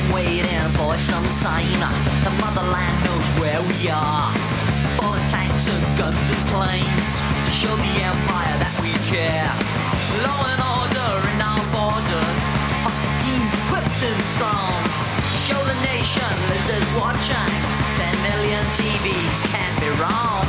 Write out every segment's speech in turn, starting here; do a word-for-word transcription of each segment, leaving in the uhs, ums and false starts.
been waiting for some sign. The motherland knows where we are. For the tanks and guns and planes, to show the empire that we care. Law and order in our borders, hot teams equipped and strong. Show the nation lizards watching. Ten million T Vs can't be wrong.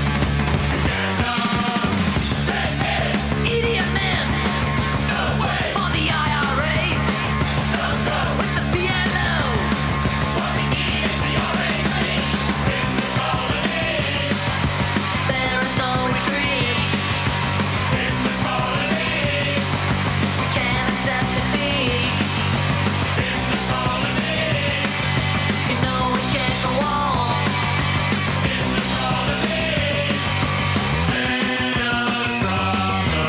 Idiot men, no way. For the I R A, no go. With the P L O, what we need is the R A C. In the colonies, there is no retreat. In the colonies, we can't accept defeat. In the colonies, you know we can't go on. In the colonies, let us drop the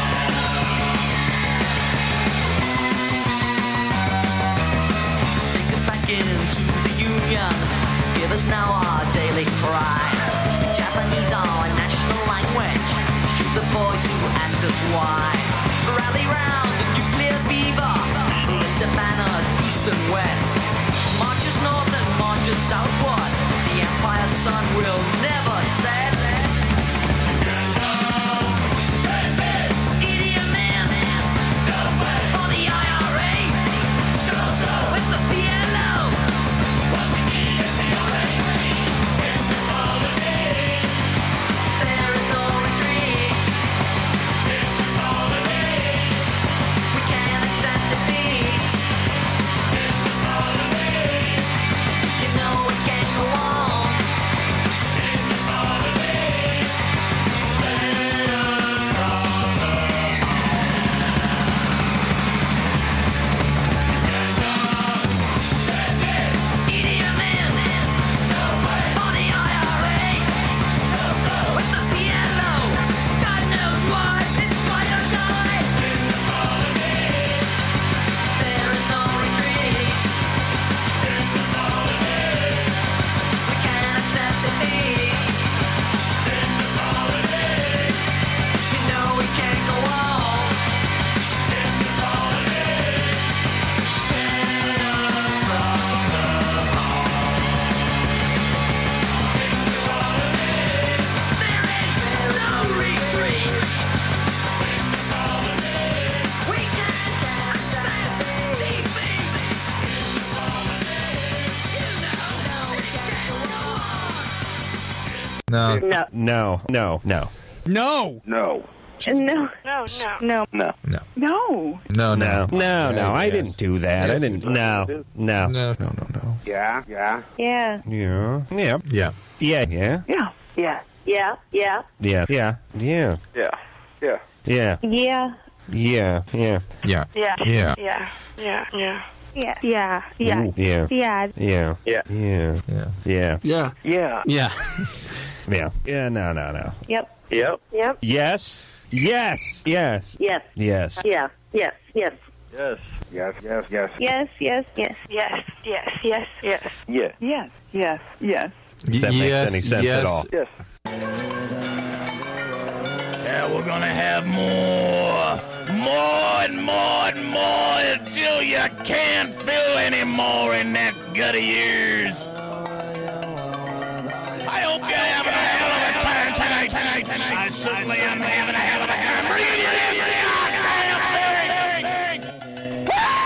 Take us back into the Union. Give us now our daily cry. Japanese are our national language. Shoot the boys who ask us why. Rally round the nuclear fever. Raise the banners east and west. Marches north and marches southward. The empire's sun will never set. Idiot man, no way. For the I R A, no go. With the P L O, what we need is the R A C. In the colonies, there is no retreat. In the colonies, we can't accept defeat. In the colonies, you know we can't go on. In the colonies, let us drop the Idiot man, no way. For the I R A, no go. With the P L O, God knows why. It's fight or die. In the colonies, there is no retreat. In the colonies, we can't accept defeat. In the colonies, you know we can't go on. In the colonies, let us drop the There is no retreat. In the colonies, we can't accept defeat. In the colonies, you know we can't go on. No. No. No, no, no. No. No. No. No, no. No. No. No. No. No. No, no, no. I Yes. didn't do that. Yes, I didn't. you No, did. no. No. No. No. No. Yeah. Yeah. Yeah. Yeah, yeah, Yeah. yeah, yeah, Yeah. Yeah. Yeah. Yeah. yeah, yeah, yeah, Yeah. Yeah. yeah, Yeah. yeah, yeah, Yeah. Yeah. Yeah. Yeah. Yeah. Yeah. Yeah. Yeah. Yeah. Ooh, yeah, Yeah. yeah, Yeah. yeah, Yeah. yeah, Yeah. Yeah. Yeah. yeah, yeah. No, no, no. Yep. Yep. Yep. Yes, yes, yes, Yes. yes. Yeah. Yes. Yes. Yes. Yes. Yes. Yes. Yes. Yes. Yes. Yes. Yes. Yes. Yes. Yeah. Yes. Yes. Yes. If that makes Yes, any sense yes. at all. Yes. Yeah, we're gonna have more, more and more and more until you can't feel any more in that gut of yours. I hope you're having a hell of a time tonight. tonight, tonight. I certainly am having a hell of a time. Bring it in,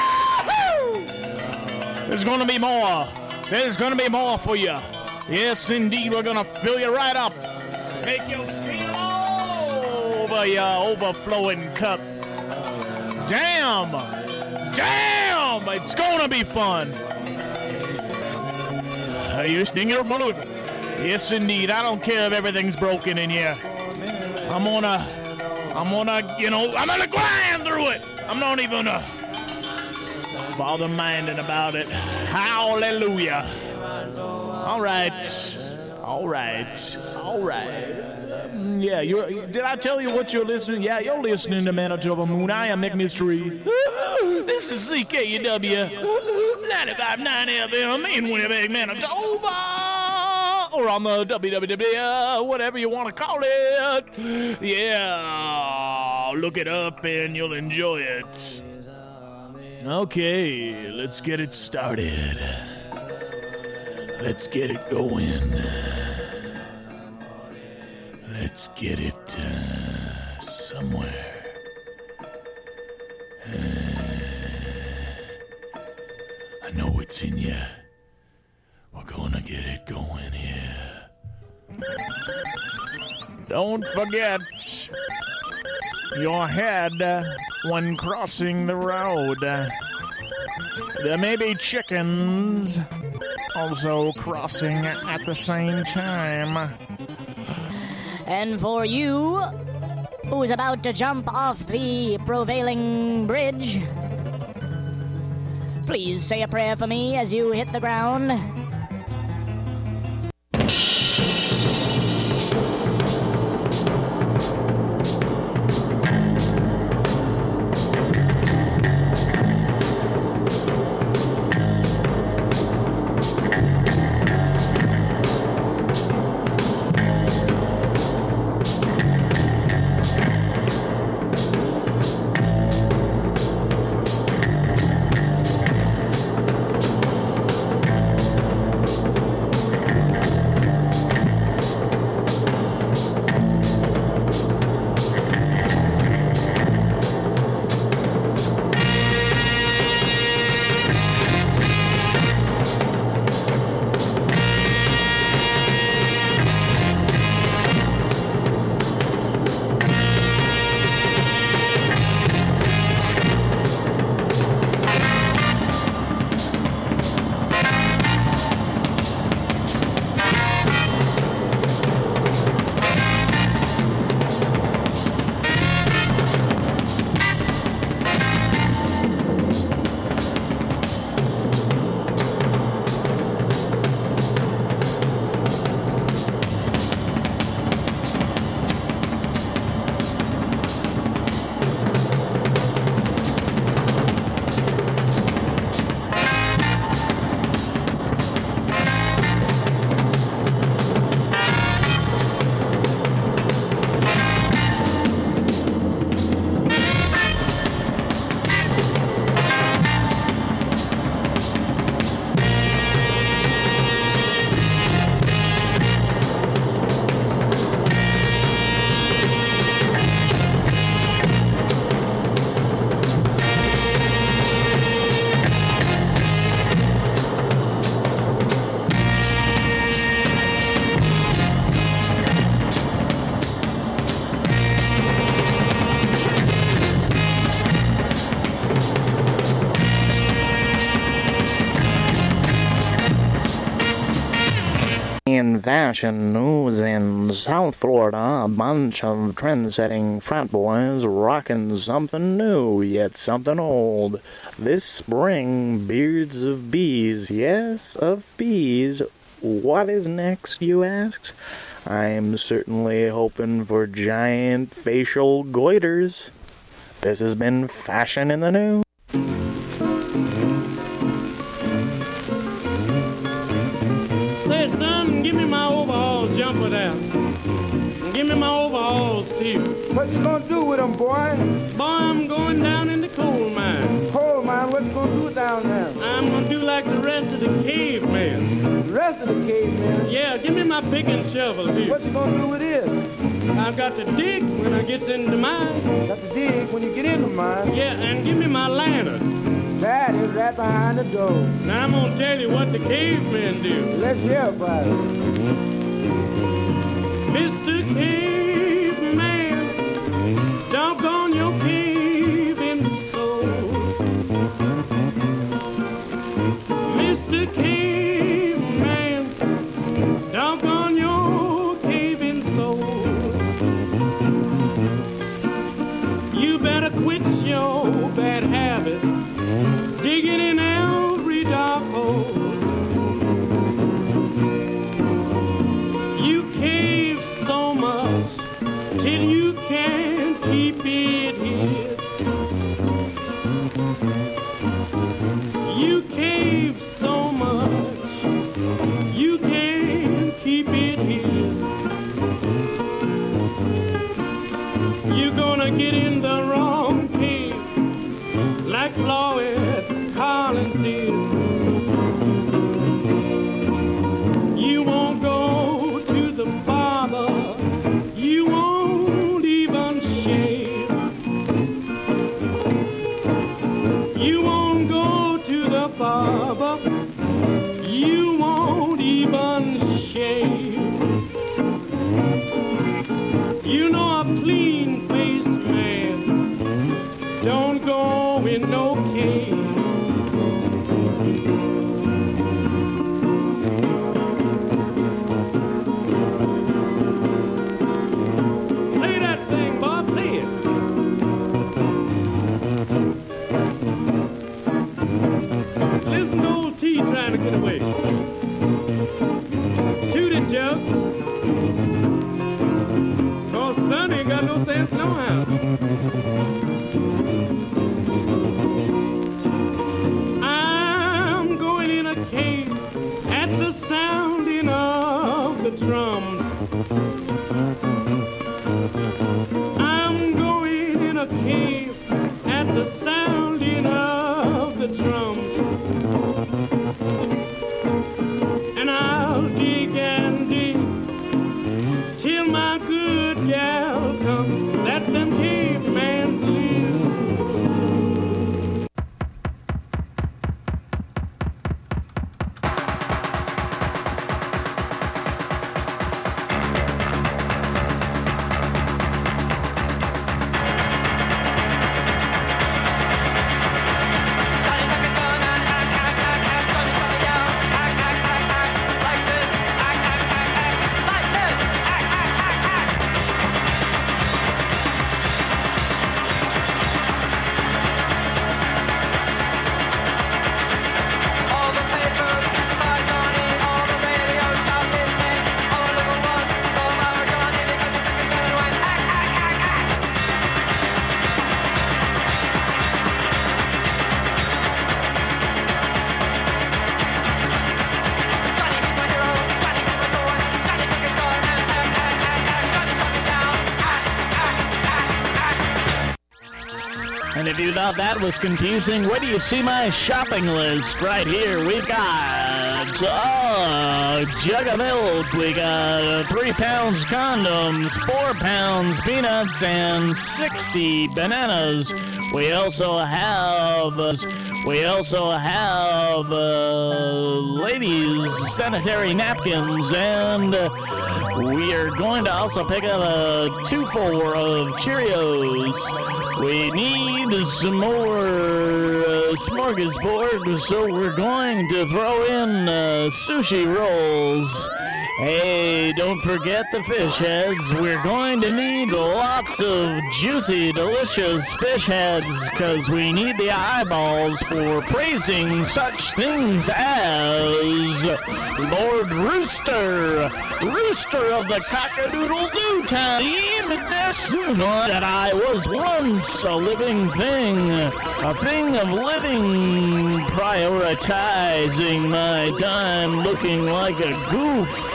Woo-hoo! There's gonna be more. There's gonna be more for you. Yes, indeed, we're gonna fill you right up. Make you feel all over your overflowing cup. Damn! Damn! It's gonna be fun. Are you listening here, Malone? Yes, indeed. I don't care if everything's broken in here. I'm gonna, I'm gonna, you know, I'm gonna grind through it. I'm not even gonna bother minding about it. Hallelujah. All right. All right. All right. Um, yeah, you did I tell you what you're listening? Yeah, you're listening to Manitoba Moon. I am McMystery. This is C K U W ninety-five point nine F M in Winnipeg, Manitoba. Or on the W W W, uh, whatever you want to call it. Yeah, look it up and you'll enjoy it. Okay, let's get it started. Let's get it going. Let's get it uh, somewhere. Uh, I know it's in you. We're gonna get it going here. Don't forget your head when crossing the road. There may be chickens also crossing at the same time. And for you, who's about to jump off the prevailing bridge, please say a prayer for me as you hit the ground. In fashion news in South Florida, a bunch of trend-setting frat boys rocking something new, yet something old. This spring, beards of bees, yes, of bees. What is next, you ask? I'm certainly hoping for giant facial goiters. This has been Fashion in the News. Say, son, give me my overalls, jumper there. Give me my overalls, too. What you gonna do with them, boy? Boy, I'm going down in the coal mine. Coal mine? What you gonna do down there? I'm gonna do like the rest of the cavemen. The rest of the cavemen? Yeah, give me my pick and shovel, too. What you gonna do with this? I've got to dig when I get into mine. Got to dig when you get into mine? Yeah, and give me my lantern. That is right behind the door. Now I'm gonna tell you what the cavemen do. Let's hear about it. Mister Caveman, doggone your caving soul. Mister Caveman, doggone your caving soul. You better quit your bad habit, digging in every dark hole. You cave so much till you can't keep it hid. You cave so much you can't keep it hid. You're gonna get in the wrong cave like Floyd sincere. You won't go to the barber. You won't even shave. You won't go to the barber. You won't even shave. You know a clean-faced man don't go in no cave. Play that thing, Bob, play it. Listen to old T trying to get away. Shoot it, Chuck. Cause Sonny ain't got no sense no how. I'm going in a cave at the sounding of the drums. I'm going in a cave at the sounding of the drums. And I'll dig and dig till my good gal comes. Let them cavemen live. And if you thought that was confusing, where do you see my shopping list? Right here, we've got a jug of milk, we got three pounds condoms, four pounds peanuts, and sixty bananas. We also have, we also have uh, ladies' sanitary napkins, and uh, we are going to also pick up a two-four of Cheerios. We need some more uh, smorgasbord, so we're going to throw in uh, sushi rolls. Hey, don't forget the fish heads. We're going to need lots of juicy, delicious fish heads, because we need the eyeballs for praising such things as Lord Rooster, Rooster of the Cock-a-Doodle-Doo Town. Even this that I was once a living thing, a thing of living, prioritizing my time looking like a goof.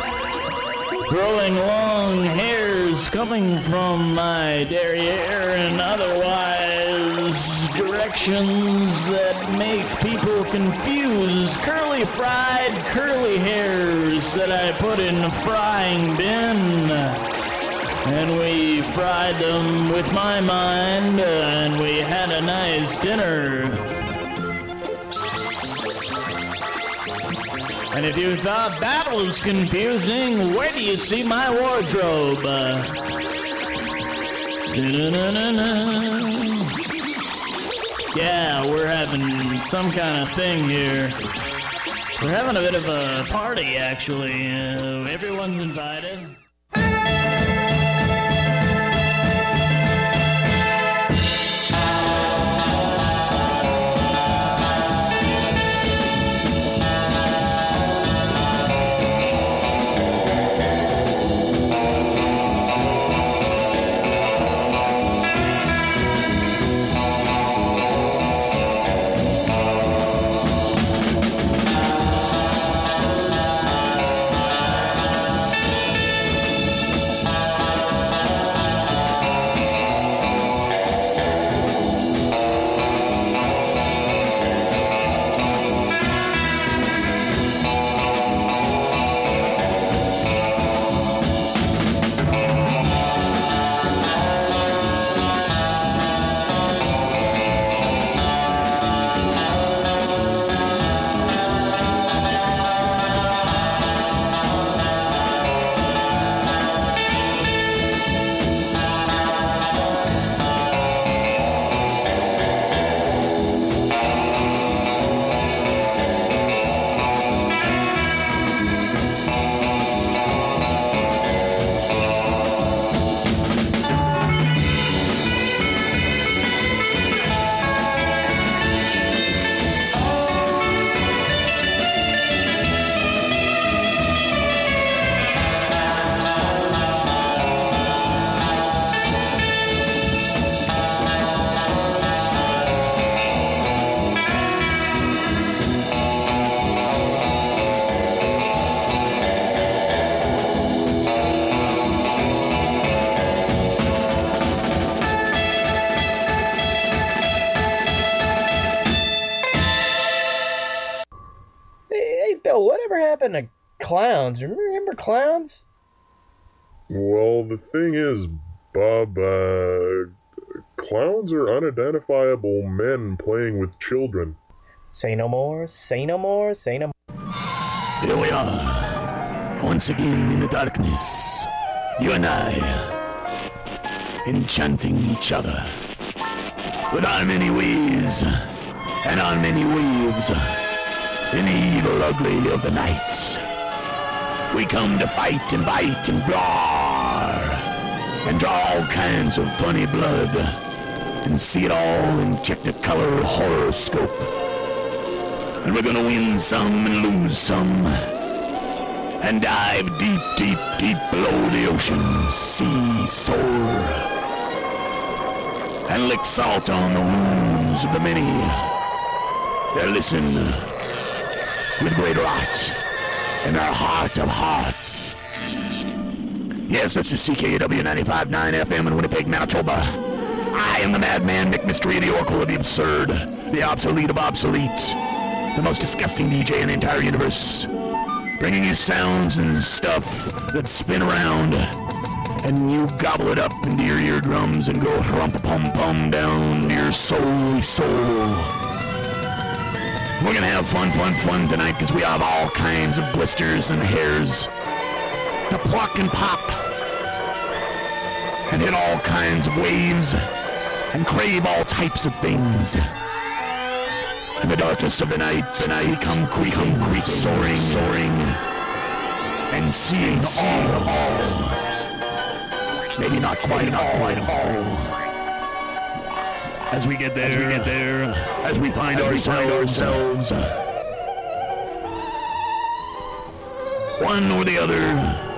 Growing long hairs coming from my derriere and otherwise directions that make people confused. Curly fried curly hairs that I put in a frying bin. And we fried them with my mind, and we had a nice dinner. And if you thought that was confusing, where do you see my wardrobe? Uh, yeah, we're having some kind of thing here. We're having a bit of a party, actually. Uh, everyone's invited. Yo, whatever happened to clowns? Remember clowns? Well, the thing is, Bob, uh, clowns are unidentifiable men playing with children. Say no more, say no more, say no more. Here we are, once again in the darkness, you and I, enchanting each other with our many ways and our many waves in the evil ugly of the night. We come to fight and bite and blar and draw all kinds of funny blood and see it all in Technicolor horoscope. And we're gonna win some and lose some and dive deep, deep, deep below the ocean, sea, soar, and lick salt on the wounds of the many. There listen with great rot in our heart of hearts. Yes, this is C K A W ninety-five point nine F M in Winnipeg, Manitoba. I am the madman, Mick Mystery, the oracle of the absurd, the obsolete of obsolete, the most disgusting D J in the entire universe, bringing you sounds and stuff that spin around, and you gobble it up into your eardrums and go rumpa-pum-pum down to your souly soul. We're gonna have fun, fun, fun tonight because we have all kinds of blisters and hairs to pluck and pop and hit all kinds of waves and crave all types of things. In the darkness of the night, the night come creeping, creep, soaring, soaring, and seeing all, all. Maybe not quite, not quite all. As we get there, as we get there, as we find, as ourselves, we find ourselves, one or the other,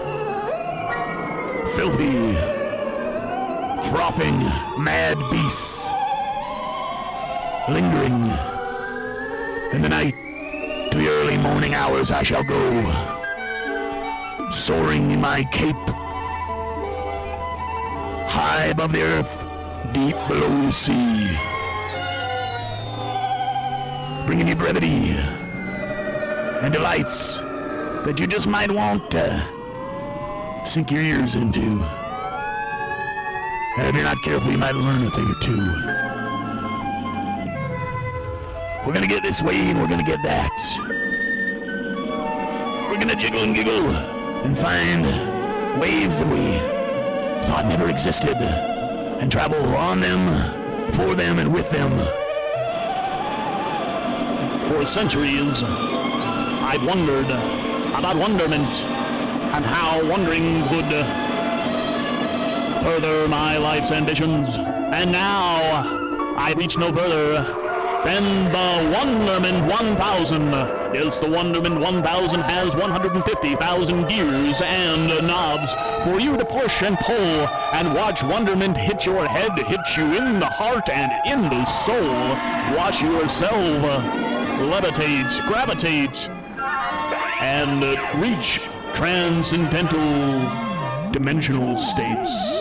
filthy, frothing, mad beasts, lingering in the night to the early morning hours I shall go, soaring in my cape, high above the earth, deep below the sea, bringing you brevity and delights that you just might want to sink your ears into. And if you're not careful, you might learn a thing or two. We're gonna get this way and we're gonna get that. We're gonna jiggle and giggle and find waves that we thought never existed, and travel on them, for them, and with them. For centuries, I've wondered about wonderment and how wondering would further my life's ambitions. And now, I reach no further than the Wonderment one thousand. Yes, the Wonderment one thousand has one hundred fifty thousand gears and knobs for you to push and pull and watch wonderment hit your head, hit you in the heart and in the soul. Watch yourself levitate, gravitate, and reach transcendental dimensional states.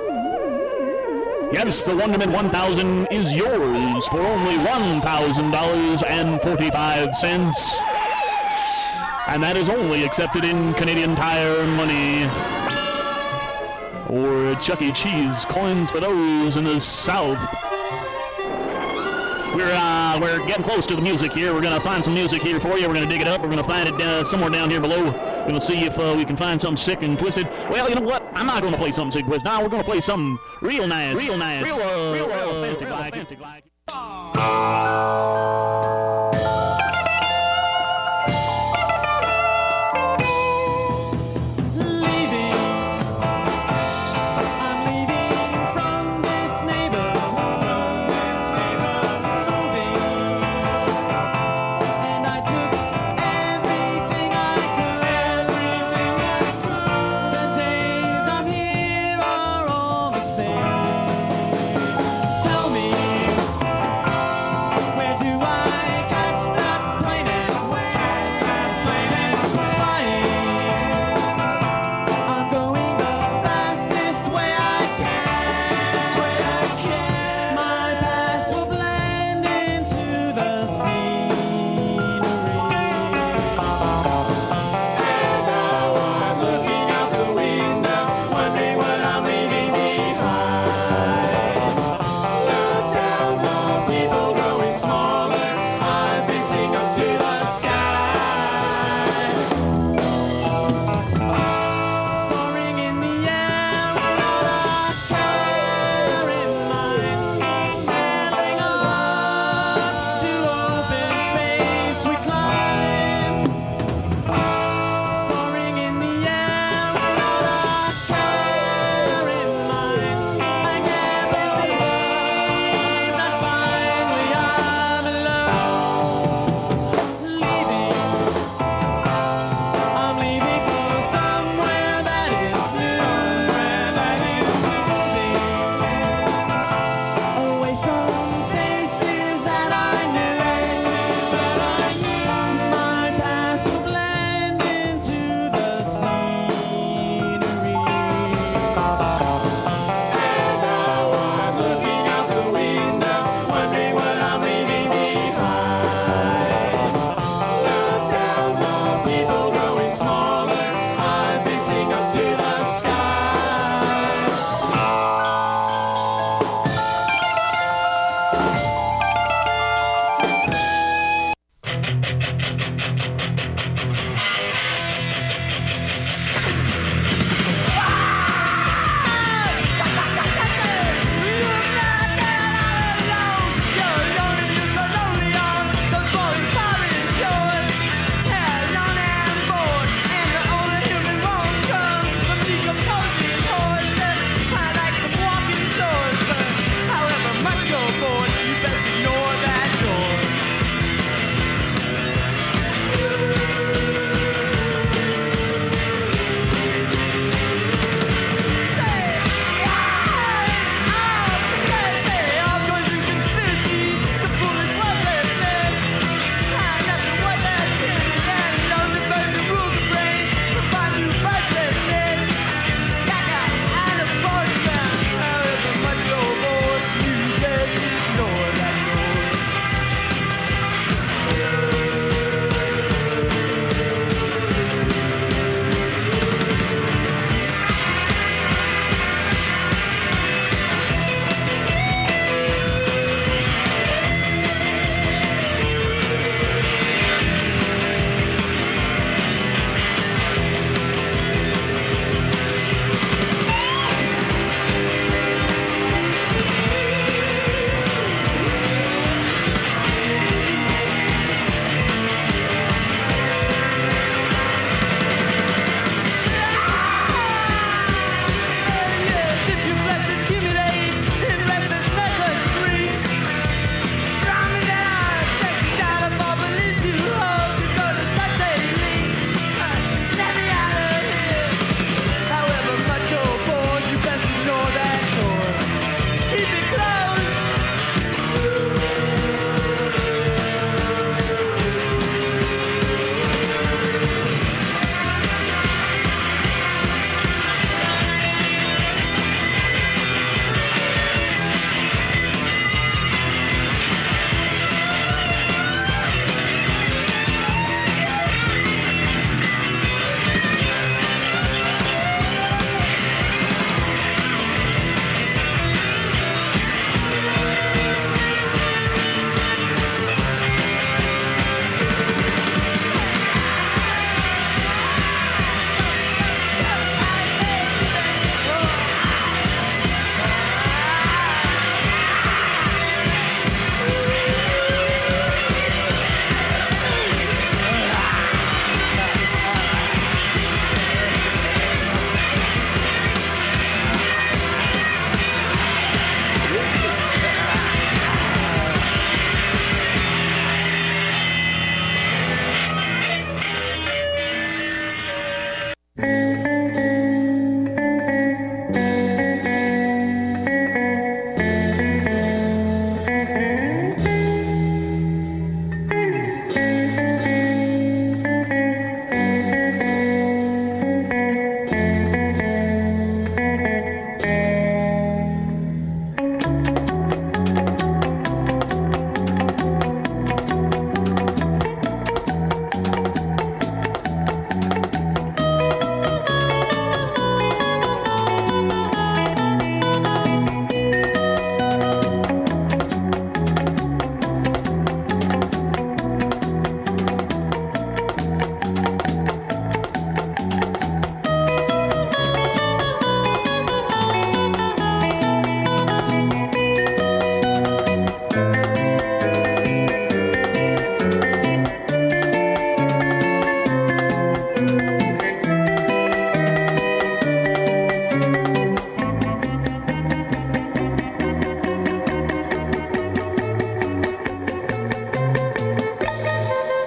Yes, the Wonderment one thousand is yours for only one thousand dollars and forty-five cents. And that is only accepted in Canadian Tire money or Chuck E. Cheese coins for those in the South. We're uh, we're getting close to the music here. We're going to find some music here for you. We're going to dig it up. We're going to find it uh, somewhere down here below. We're going to see if uh, we can find something sick and twisted. Well, you know what? I'm not going to play something sick and twisted. No, we're going to play something real nice. Real nice. Real, uh, real, uh, authentic, real like, authentic like. Tell me, where do I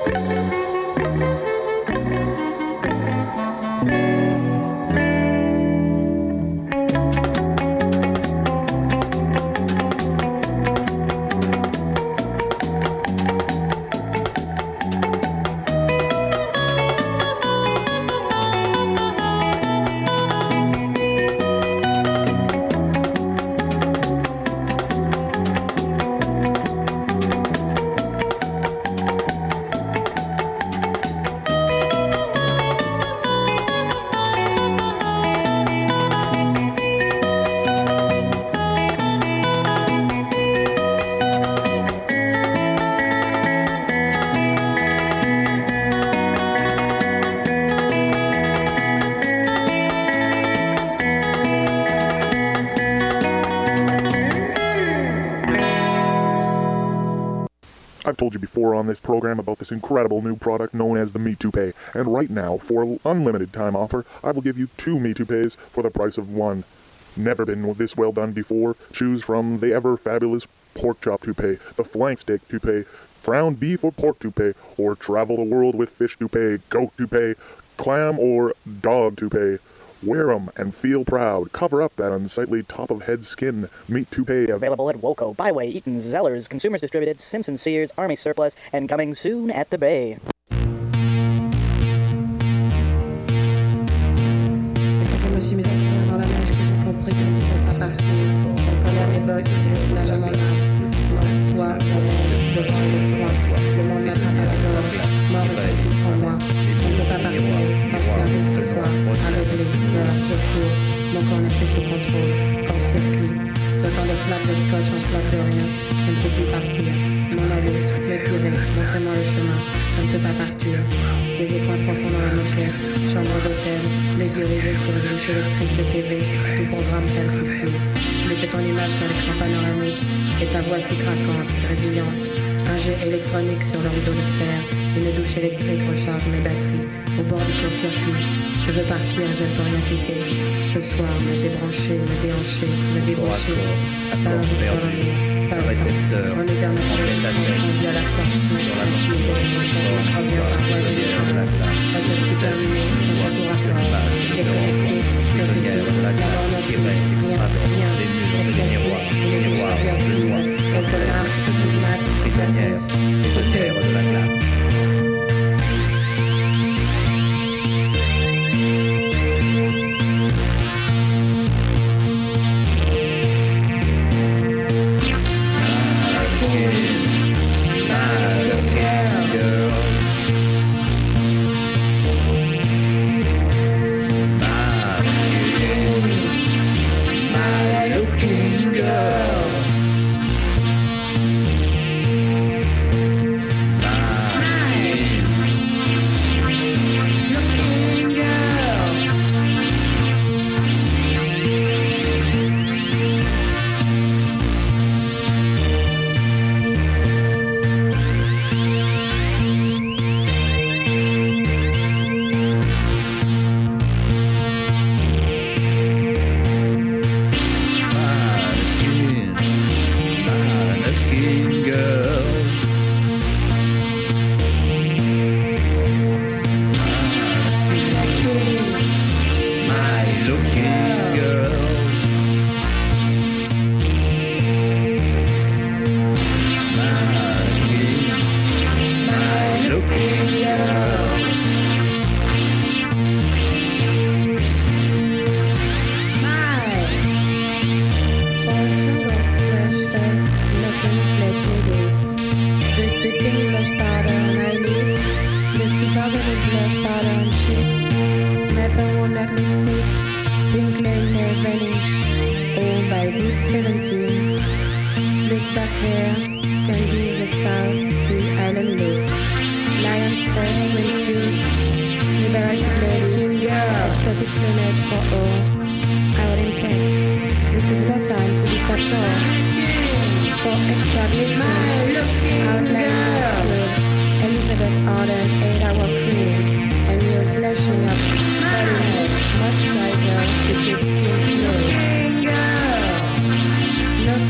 I've told you before on this program about this incredible new product known as the Me Too Pay, and right now, for an unlimited time offer, I will give you two Me Too Pays for the price of one. Never been this well done before. Choose from the ever fabulous pork chop toupee, the flank steak toupee, ground beef or pork toupee, or travel the world with fish toupee, goat toupee, clam or dog toupee. Wear 'em and feel proud. Cover up that unsightly top-of-head skin. Meat toupee. Available at Woco, Byway, Eaton, Zellers, Consumers Distributed, Simpson Sears, Army Surplus, and coming soon at the Bay. Mon corps n'a plus sous contrôle, corps circuit, sautant de flaques de scotch en flaque de rien, je ne peux plus partir, m'en aller, me tirer, montrez-moi le chemin, je ne peux pas partir, des époints profonds dans la mouchette, chambre d'hôtel, les yeux rivés sur le bouche électrique de T V, tout programme calcifrise, mettez ton image sur l'écran panoramique, et ta voix si craquante, résiliente, un jet électronique sur le rideau de fer, une douche électrique recharge mes batteries, au bord du court-circuit, je veux partir, je ne peux rien quitter. Ce soir, me débrancher, me déhancher, me débrancher. Pas envie de dormir, pas le temps. On est dans notre réalisation, on vit à la sortie, on suit les émotions, on revient par voie de l'écran. Pas de tout terminé, on retour à corps. Déconnecté, le rythme, la mort non plus, rien, rien. Réfléchir, une miroir, quelque marque, toute mat, prisonnière, tout père de la glace.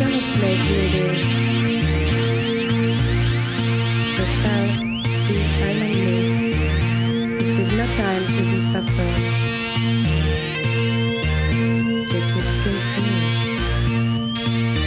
The South Sea Monday. This is no time to be subtle. Take it still smooth.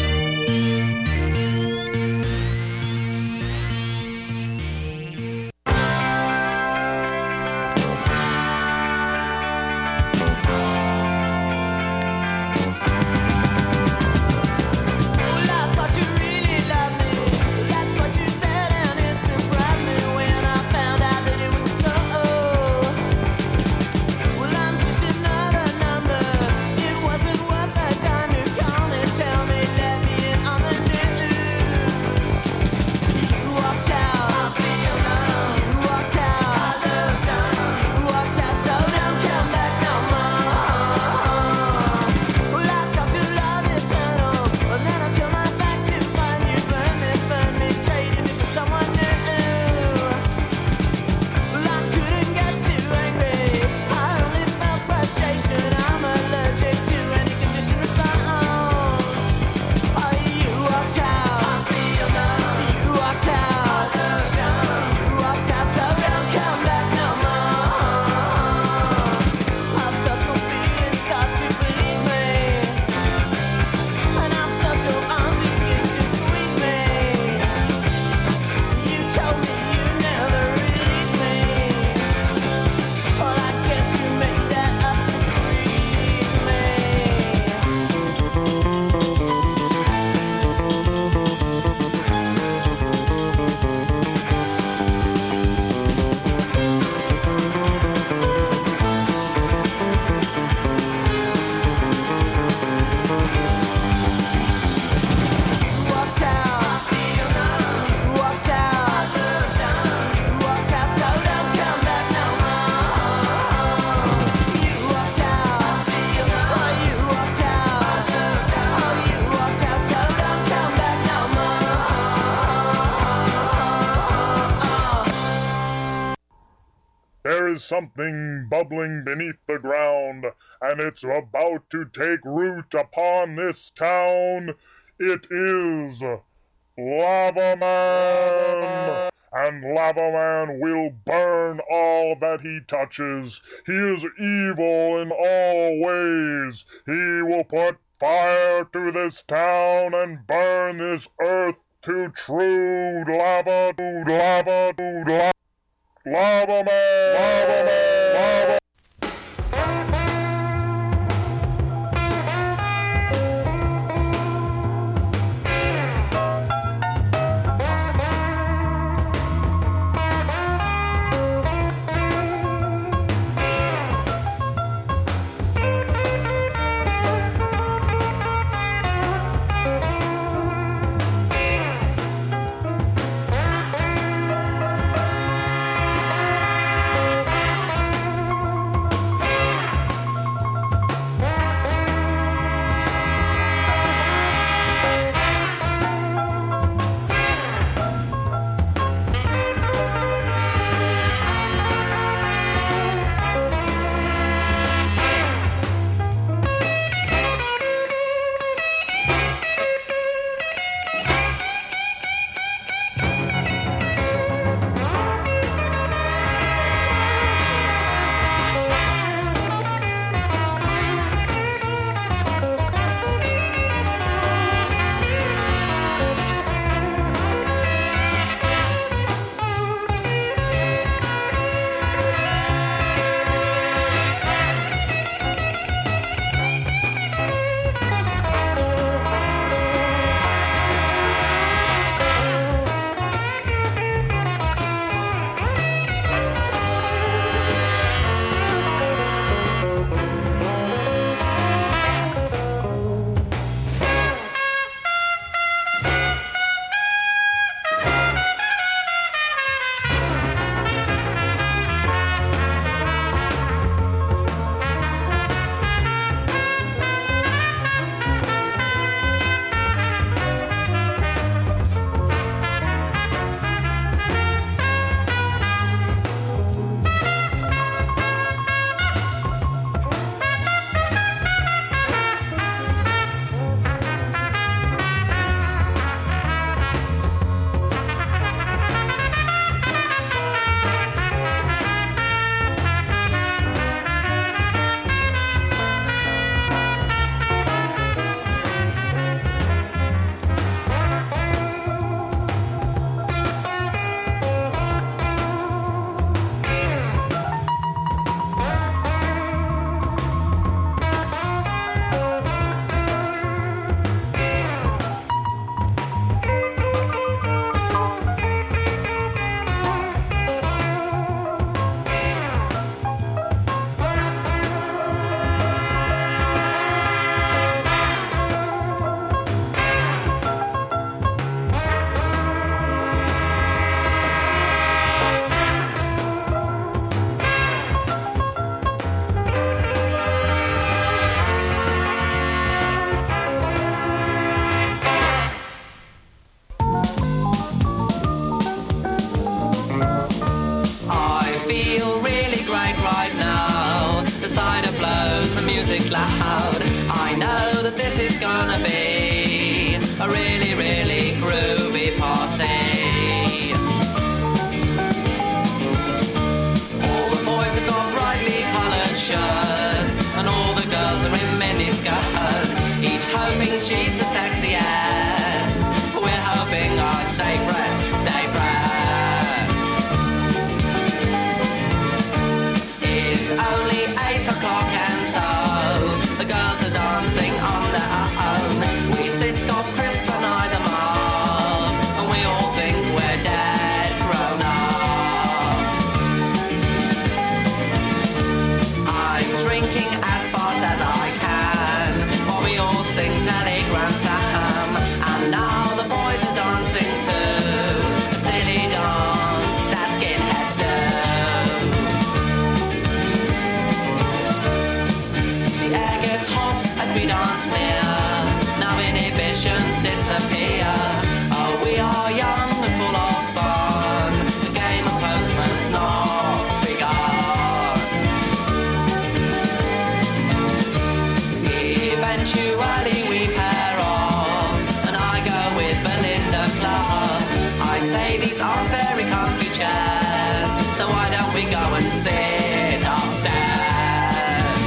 There is something bubbling beneath the ground, and it's about to take root upon this town. It is Lava Man, and Lava Man will burn all that he touches. He is evil in all ways. He will put fire to this town and burn this earth to true lava, to lava, to lava. Lava Man! Lava Man! Lava music's loud. I know that this is gonna be a really, really groovy party. All the boys have got brightly coloured shirts, and all the girls are in mini skirts, each hoping she's the sexiest. We're hoping I stay pressed, stay pressed. It's only eight o'clock and so the girls are dancing on their own. We sit scoff crisp and eye them all, and we all think we're dead grown up. I'm drinking as fast as I can while we all sing Telegram Sam, and now the boys are dancing too, a silly dance that skinheads do. The air gets hot as we dance near, now inhibitions disappear. Oh, we are young and full of fun, the game of postman's knocks begun. Eventually we pair off, and I go with Belinda Clark. I say these aren't very comfy chairs, so why don't we go and sit upstairs?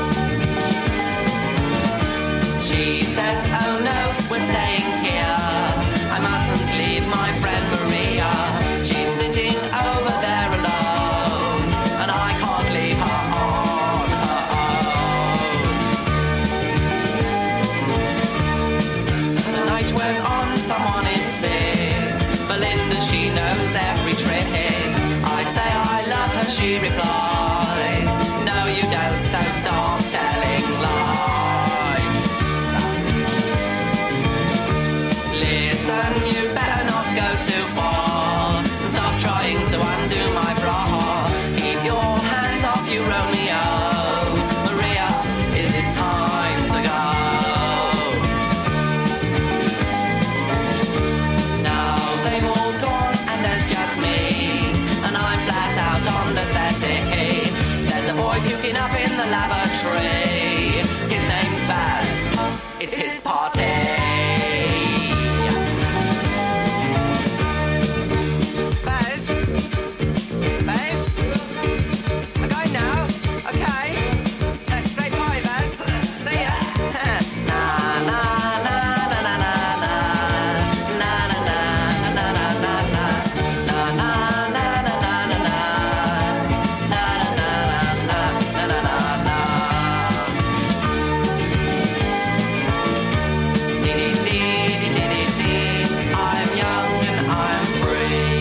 She says, oh no, we're staying here, I mustn't leave my friend Maria. She's sitting over there alone, and I can't leave her on her own. The night wears on, someone is sick. Belinda, she knows every trick. I say I love her, she replies, no you don't, so stop telling lies. Listen, you better not go too far, stop trying to undo my bra. Keep your hands off you, Romeo. Maria, is it time to go? Now they've all gone and there's just me, and I'm flat out on the settee. There's a boy puking up in the lavatory. His name's Baz, it's his party. Baz? Baz? I'm going now, okay? Uh, Stay bye, Baz. See ya. Na na na na na na na. Na na na na na na na. Na na na na na na na. Na na na na na na na na. Dee dee dee dee dee dee. I'm young and I'm free.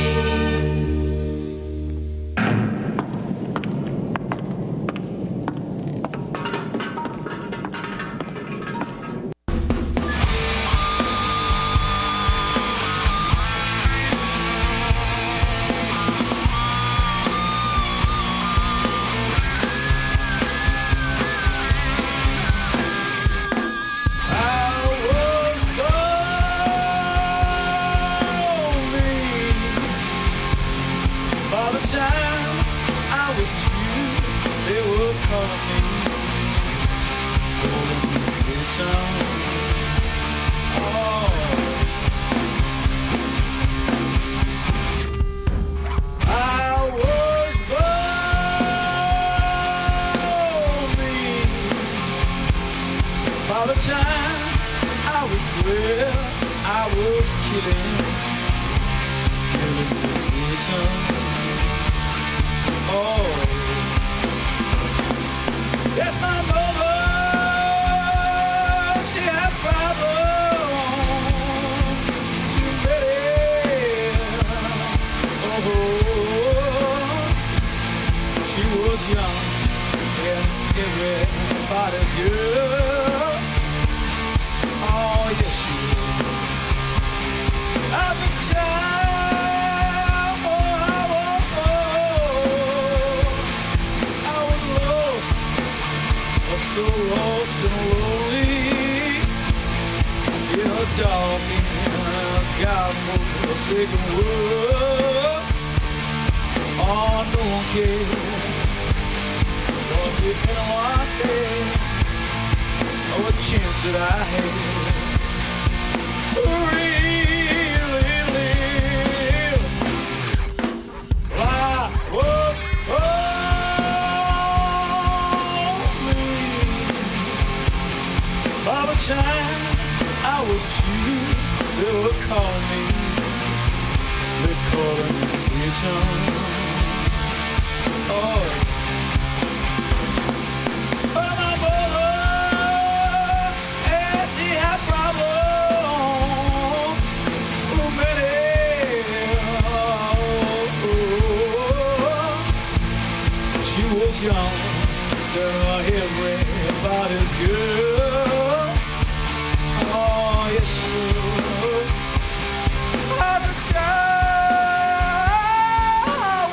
By the time I was two, they were calling me Golden Sweet Town. Oh, I was lonely. By the time I was twelve, I was killing Golden Sweet Town. Oh, yes, my mother, she had problems too many. Oh, she was young and everybody's girl. Oh, yes, she was. As a child, oh, I was, oh, I was lost, oh, so lost and lonely. In a dark and God-forsaken world. Oh, no one cares what you been one day. Oh, what chance did I have? Really live. Well, I was lonely. By the time I was two, they would call me. They called me Sweet John. Oh, but my mother, yeah, she had problems. Oh, many. Oh, she was young, girl, everybody's girl. Oh, yes, she was. At the time,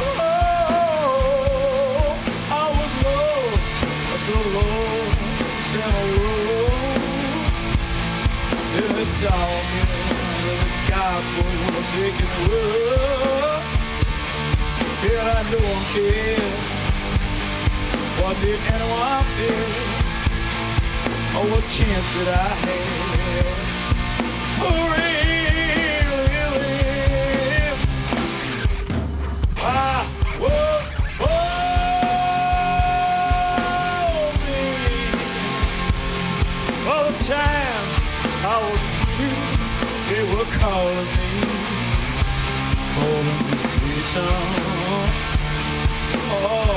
I was lost, so lost and alone. In this dark, the God was taking the world. And I no one cared. What did anyone feel? Oh, what chance did I have? Oh, really live? I was lonely. All the time I was free, they were calling me, calling me Sweet John. Oh,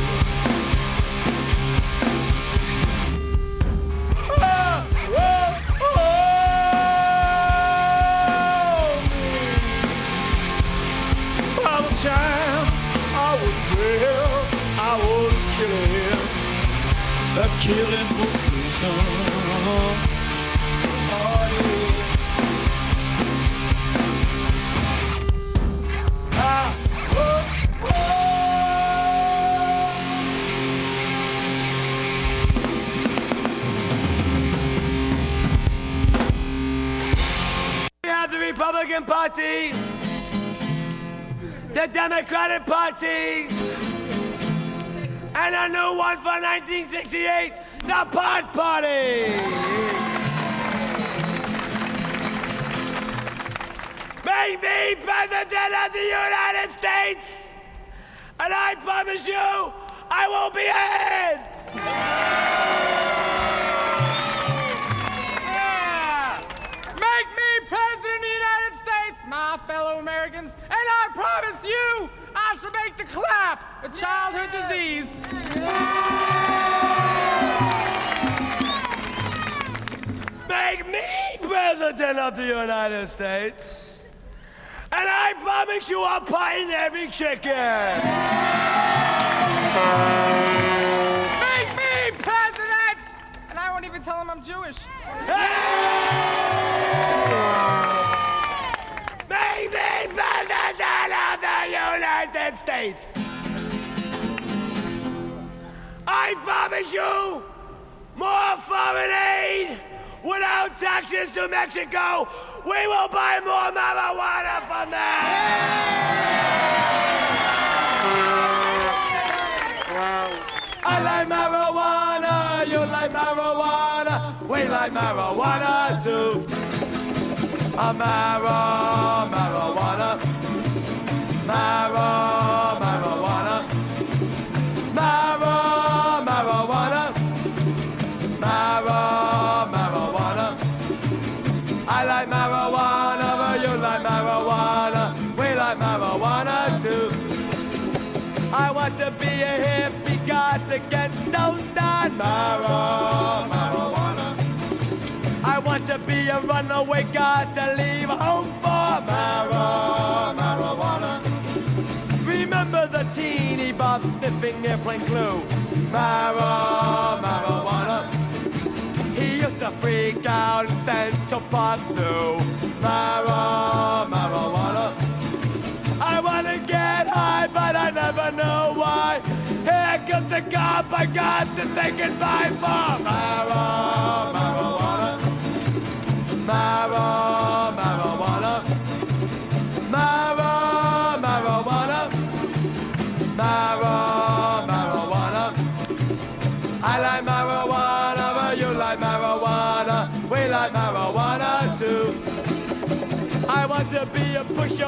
time I was well, I was killing, the killing position. Oh yeah. I was We have the Republican Party, the Democratic Party, and a new one for nineteen sixty-eight, the Pot Party. Make me President of the United States, and I promise you, I will be ahead. Yeah. Make me President of the United States, my fellow Americans, and I promise you, I shall make the clap a childhood disease. Make me President of the United States, and I promise you I'll pie in every chicken. Make me President, and I won't even tell him I'm Jewish. Make me President of the United States. I promise you more foreign aid without taxes to Mexico. We will buy more marijuana from them. I like marijuana, you like marijuana, we like marijuana too. A mara, marijuana, mara, marijuana, mara, marijuana, mara, marijuana. I like marijuana, but you like marijuana, we like marijuana too. I want to be a hippie, got to get stoned on mara, marijuana. I want to be a runaway, got to leave home for mara, marijuana. Remember the teeny bob sniffing airplane glue, mara, marijuana. He used to freak out in Central Park Zoo, mara, marijuana. I want to get high, but I never know why. Here comes the cop, I got to say goodbye for mara, marijuana. Mara, marijuana. Mara, marijuana. Mara, marijuana. I like marijuana, but you like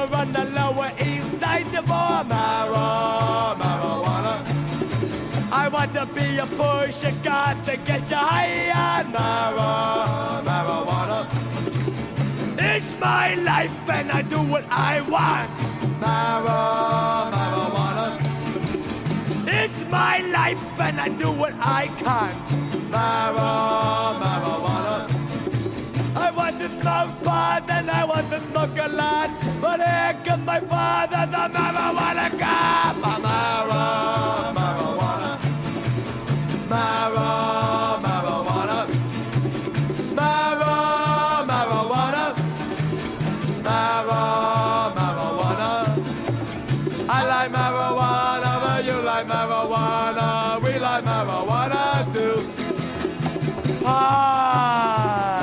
murder on the Lower East Side for marijuana, marijuana. I want to be a pusher, got to get you high on marijuana, marijuana. It's my life and I do what I want, marijuana, marijuana. It's my life and I do what I can, marijuana, marijuana. I want to smoke pot and I want to smoke a lot, but here comes my father, the marijuana cop. Marijuana, marijuana, marijuana, marijuana, marijuana, marijuana, marijuana, marijuana. I like marijuana, but you like marijuana. We like marijuana too. Hi.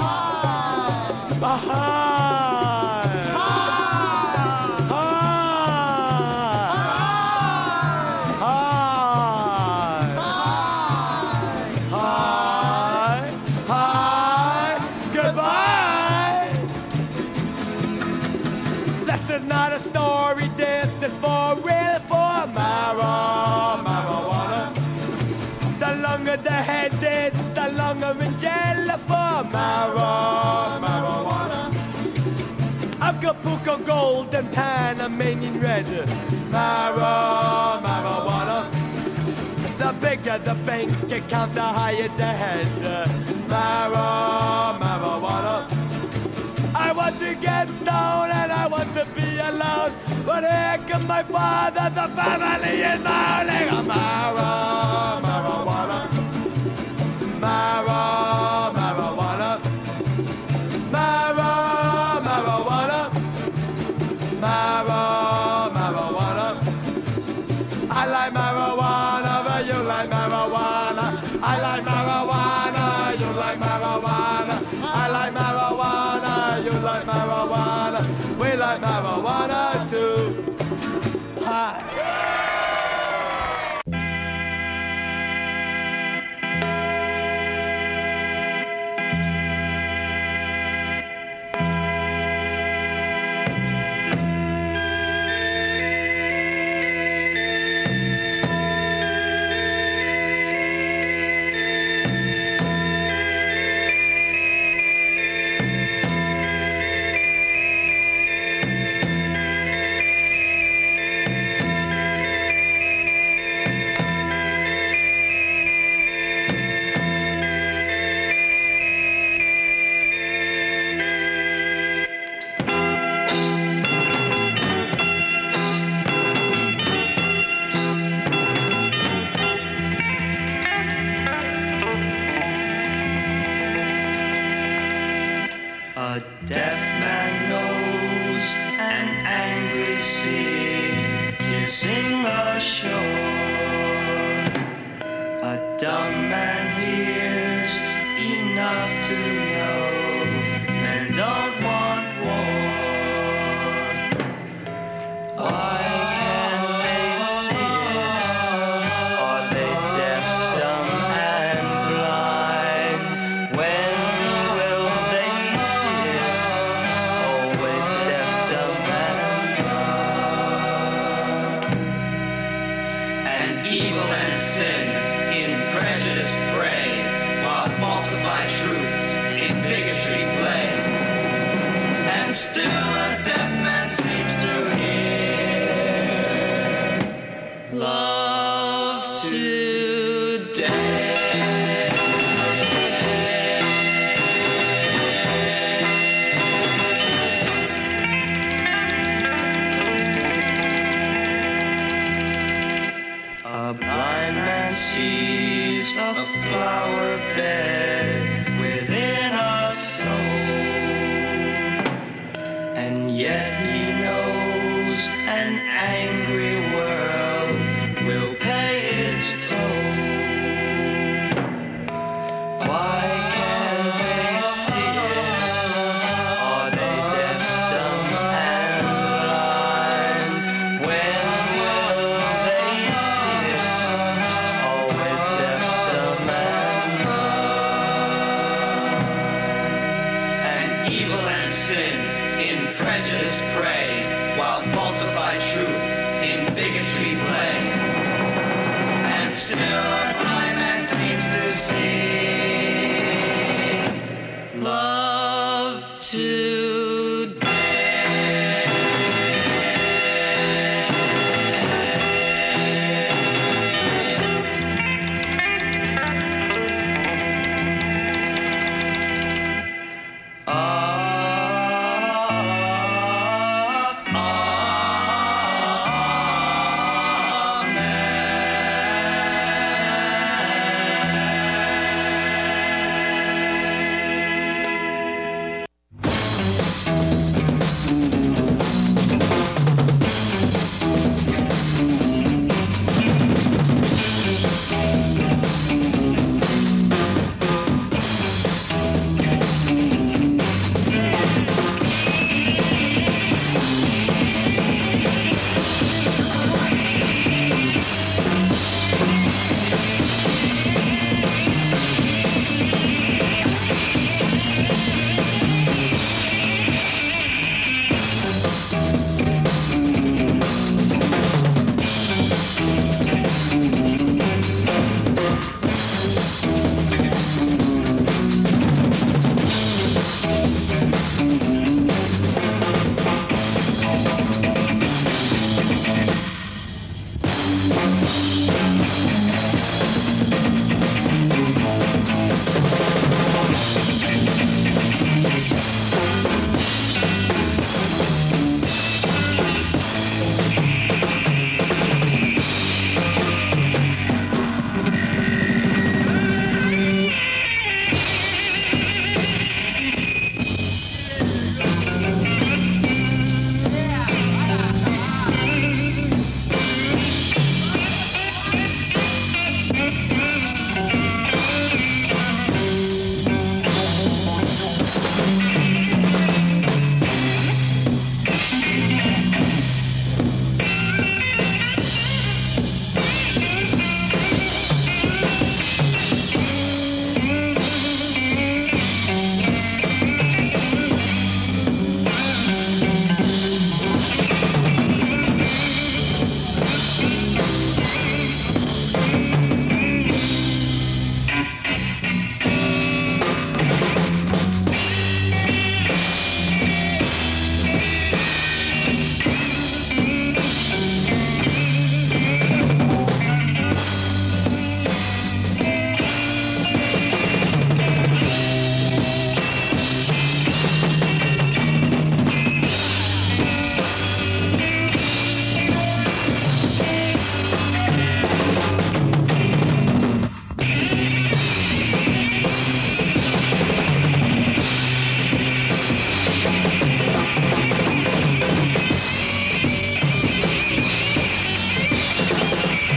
Not a story, this is for real, for marijuana, marijuana. The longer the head is, the longer in jail for marijuana, marijuana. Acapulco gold and Panamanian red, marijuana, marijuana. The bigger the bank account, the higher the head, marijuana, marijuana. I want to get down and I want to be alone, but here comes my father, the family is howling. Marijuana, marijuana, marijuana, marijuana, marijuana, marijuana, marijuana, marijuana. I like marijuana, but you like marijuana. I like marijuana, you like marijuana. I like marijuana, you like marijuana. We like marijuana too. Hi. A deaf man knows an angry sea kissing the shore. A dumb man hears enough to know men don't want war. Why can't they see it? Are they deaf, dumb, and blind? When will they see it? Always deaf, dumb, and blind. And evil and sin in prejudice prey, while falsified truths in bigotry play. And still a deaf man seems to hear love today. A blind man sees a flower bed